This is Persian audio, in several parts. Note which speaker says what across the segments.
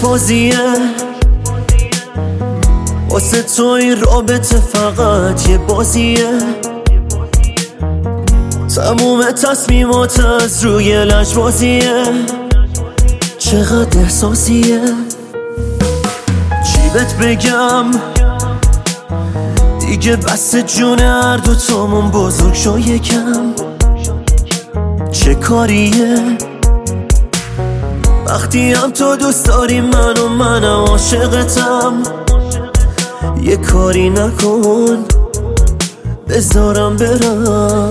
Speaker 1: بازیه، واسه تو این رابطه فقط یه بازیه. تموم تصمیمات از روی لجبازیه، چقدر احساسیه. چی بهت بگم دیگه بس جون هر دو تامون بزرگ شو یکم. چه کاریه وقتی هم تو دوست داری منم عاشقتم. یه کاری نکن بذارم برم.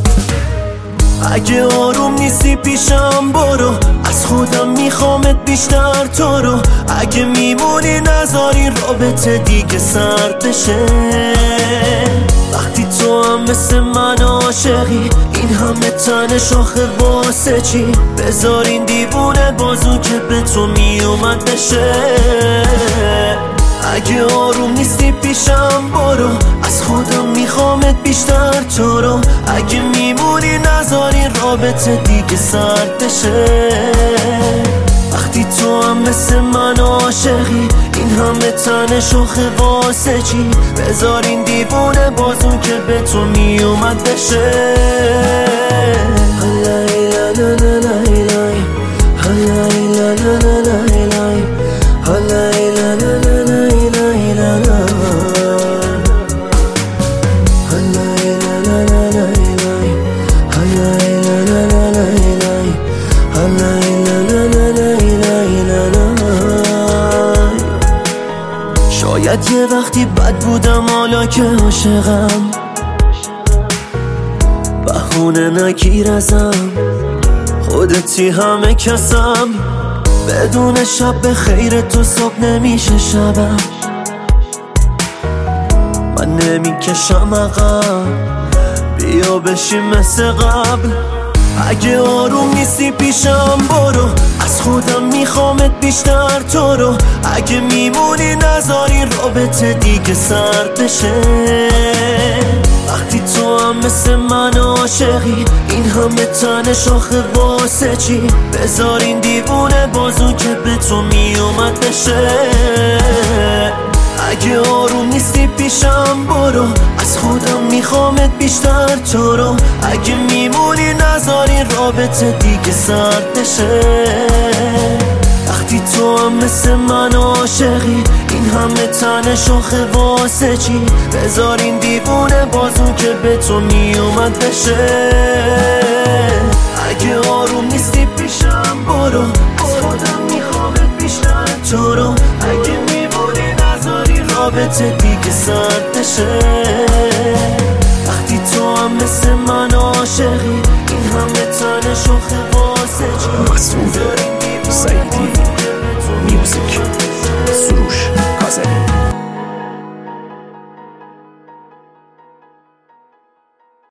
Speaker 1: اگه آروم نیستی پیشم برو، از خودم میخوامت بیشتر تو رو. اگه میمونی نذاری رابطه دیگه سرد بشه. وقتی تو هم مثل من عاشقی، این همه تن شاخه واسه چی؟ بذار این دیوونه بازو که به تو میومد بشه. اگه آروم نیستی پیشم برو، از خودم میخوامت بیشتر تو رو. اگه میمونی نذاری رابطه دیگه سرد بشه. وقتی تو هم مثل من عاشقی، این همه تن شاخه واسه چی؟ بذار این دیوونه بازو که به تو میومد بشه. شاید یه وقتی بد بودم، حالا که عاشقم بهونه نگیر ازم. خودتی همه کسم، بدون شب به خیر تو صبح نمیشه شبم. من نمیکشم عقب، بیا بشیم مثل قبل. اگه آروم نیستی پیشم برو، از خودم میخوامت بیشتر تو رو. اگه میمونی نذاری رابطه دیگه سرد بشه. وقتی تو هم مثل من عاشقی، این همه تن شاخه واسه چی؟ بذار این دیوونه بازو که به تو میومد بشه. اگه آروم نیستی پیشم برو، از خودم میخوامت بیشتر تو رو. اگه میمونی نذاری رابطه دیگه سرد بشه. وقتی تو هم مثل من عاشقی، این همه تن شاخه واسه چی؟ بذار این دیوونه بازو که به تو میومد بشه. اگه آروم نیستی پیشم برو، از خودم میخوامت بیشتر تو رو. اگه میمونی نذاری رابطه دیگه سرد بشه.